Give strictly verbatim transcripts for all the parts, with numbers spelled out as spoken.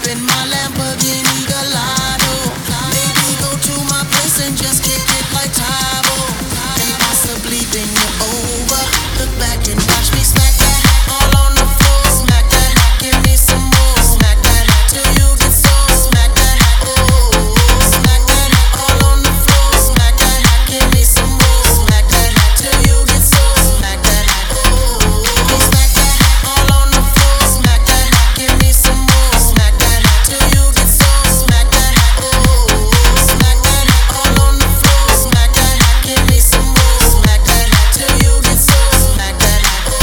in my Lamborghini Gallardo. Maybe go to my place and just kick it like Tybo, and possibly bend you over. Look back and watch me smack that all on the floor. Smack that, give me some more. Smack that till you get sore. Smack that, oh. Smack that all on the floor. Smack that, give me some more. Smack that till you get sore. Smack that, oh. Smack that all on the floor. Smack that, give me some more. Smack that till you get sore. Smack that, oh. Smack that all on the floor. Smack that, give me some more. Smack that till you get sore. Smack that,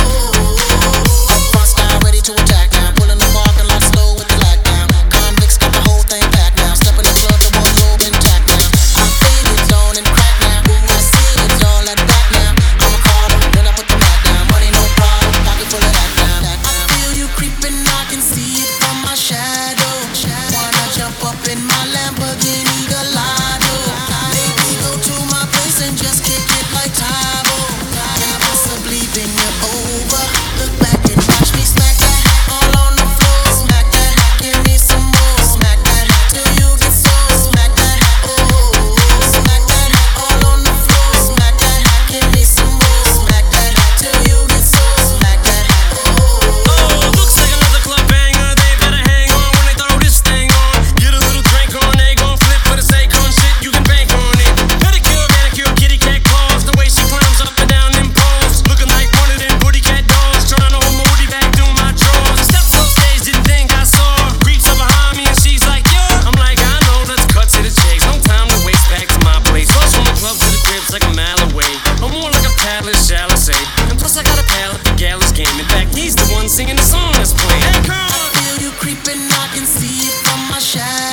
oh. Front style ready to attack now. Pulling the parking lot slow with the lockdown. Convicts got the whole thing packed now. Step in the club, the wardrobe intact now. I feel it on and crack now. I see it all at back now. I'm a Carter, then I put the Mac down. Money no problem, pocket full of that now. I feel you creeping, I can see it from my shadow. Wanna jump up in my Lamborghini Gallardo. Maybe go to my place and just kick it like Tybo, and possibly bend you over. Look back and watch me smack that all on the floor. Smack that, give me some more. Smack that till you get sore. Smack that, oh. Smack that all on the floor. Smack that, give me some more. Smack that till you get sore. Smack that, oh. Oh, looks like another club banger. They better hang on when they throw this thing on. Get a little drink on, they gon' flip for the sake on shit. You can bank on it. Pedicure, manicure, kitty cat claws. The way she climbs up and down them poles, looking like one of them booty cat dogs. Trying to hold my woody back through my drawers. Steps on stage, didn't think I saw her. Creeps up behind me and she's like, yeah. I'm like, I know, let's cut to the chase. No time to waste, back to my place. Cross from the club to the crib's like a mile away. I'm more like a palace, shall I say. And plus I got a pal at the Gallus game. In fact, he's the one singing the song that's playing. Hey, come on. Feel you creeping, I can see it from my shadow.